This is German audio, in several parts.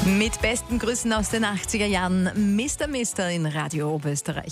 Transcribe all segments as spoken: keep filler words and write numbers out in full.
Mit besten Grüßen aus den achtziger Jahren, Mister Mister in Radio Oberösterreich.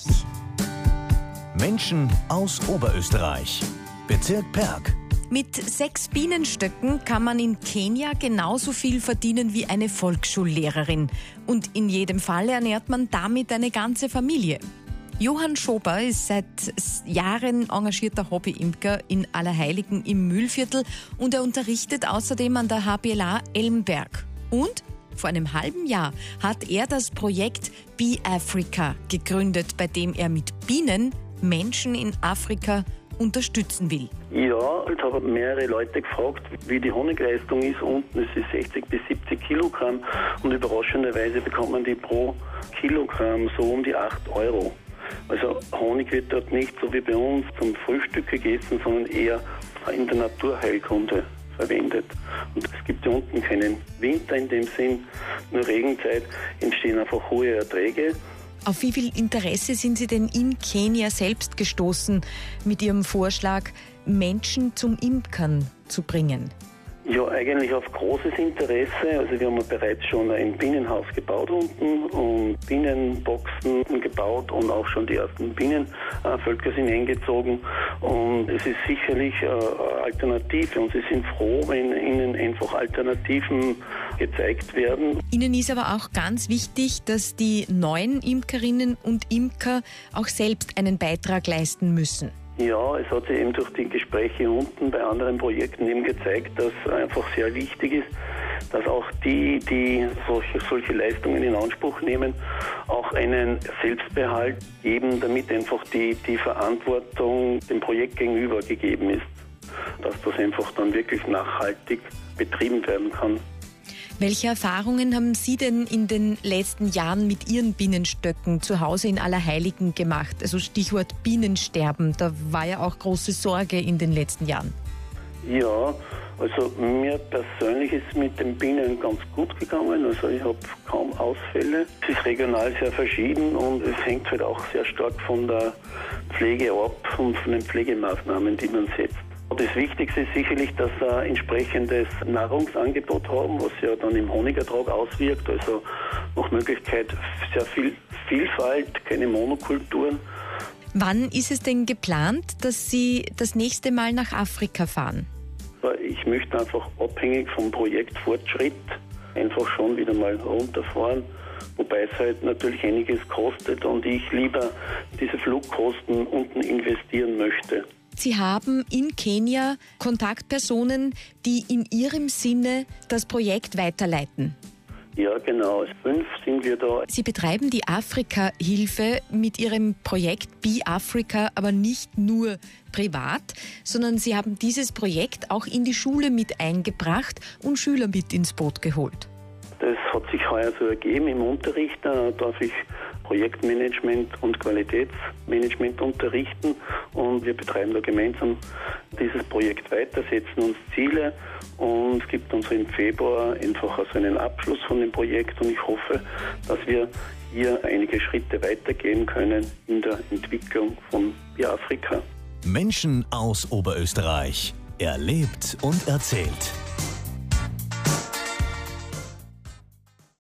Menschen aus Oberösterreich. Bezirk Perg. Mit sechs Bienenstöcken kann man in Kenia genauso viel verdienen wie eine Volksschullehrerin. Und in jedem Fall ernährt man damit eine ganze Familie. Johann Schober ist seit Jahren engagierter Hobbyimker in Allerheiligen im Mühlviertel und er unterrichtet außerdem an der H B L A Elmberg. Und vor einem halben Jahr hat er das Projekt Bee Africa gegründet, bei dem er mit Bienen Menschen in Afrika unterstützen will. Ja, ich habe mehrere Leute gefragt, wie die Honigleistung ist. Unten ist es sechzig bis siebzig Kilogramm und überraschenderweise bekommt man die pro Kilogramm so um die acht Euro. Also Honig wird dort nicht so wie bei uns zum Frühstück gegessen, sondern eher in der Naturheilkunde verwendet. Und es gibt ja unten keinen Winter in dem Sinn, nur Regenzeit, entstehen einfach hohe Erträge. Auf wie viel Interesse sind Sie denn in Kenia selbst gestoßen mit Ihrem Vorschlag, Menschen zum Imkern zu bringen? Ja, eigentlich auf großes Interesse. Also wir haben bereits schon ein Bienenhaus gebaut unten und Bienenboxen gebaut und auch schon die ersten Bienenvölker sind eingezogen. Und es ist sicherlich eine Alternative und sie sind froh, wenn ihnen einfach Alternativen gezeigt werden. Ihnen ist aber auch ganz wichtig, dass die neuen Imkerinnen und Imker auch selbst einen Beitrag leisten müssen. Ja, es hat sich eben durch die Gespräche unten bei anderen Projekten eben gezeigt, dass einfach sehr wichtig ist, dass auch die, die solche, solche Leistungen in Anspruch nehmen, auch einen Selbstbehalt geben, damit einfach die, die Verantwortung dem Projekt gegenüber gegeben ist, dass das einfach dann wirklich nachhaltig betrieben werden kann. Welche Erfahrungen haben Sie denn in den letzten Jahren mit Ihren Bienenstöcken zu Hause in Allerheiligen gemacht? Also Stichwort Bienensterben, da war ja auch große Sorge in den letzten Jahren. Ja, also mir persönlich ist mit den Bienen ganz gut gegangen. Also ich habe kaum Ausfälle. Es ist regional sehr verschieden und es hängt halt auch sehr stark von der Pflege ab und von den Pflegemaßnahmen, die man setzt. Das Wichtigste ist sicherlich, dass wir ein entsprechendes Nahrungsangebot haben, was ja dann im Honigertrag auswirkt. Also nach Möglichkeit sehr viel Vielfalt, keine Monokulturen. Wann ist es denn geplant, dass Sie das nächste Mal nach Afrika fahren? Ich möchte einfach abhängig vom Projektfortschritt einfach schon wieder mal runterfahren. Wobei es halt natürlich einiges kostet und ich lieber diese Flugkosten unten investieren möchte. Sie haben in Kenia Kontaktpersonen, die in Ihrem Sinne das Projekt weiterleiten. Ja, genau. Fünf sind wir da. Sie betreiben die Afrika-Hilfe mit Ihrem Projekt Bee Africa, aber nicht nur privat, sondern Sie haben dieses Projekt auch in die Schule mit eingebracht und Schüler mit ins Boot geholt. Das hat sich heuer so ergeben im Unterricht. Da darf ich Projektmanagement und Qualitätsmanagement unterrichten und wir betreiben da gemeinsam dieses Projekt weiter, setzen uns Ziele und es gibt uns im Februar einfach also einen Abschluss von dem Projekt und ich hoffe, dass wir hier einige Schritte weitergehen können in der Entwicklung von Bee Africa. Menschen aus Oberösterreich. Erlebt und erzählt.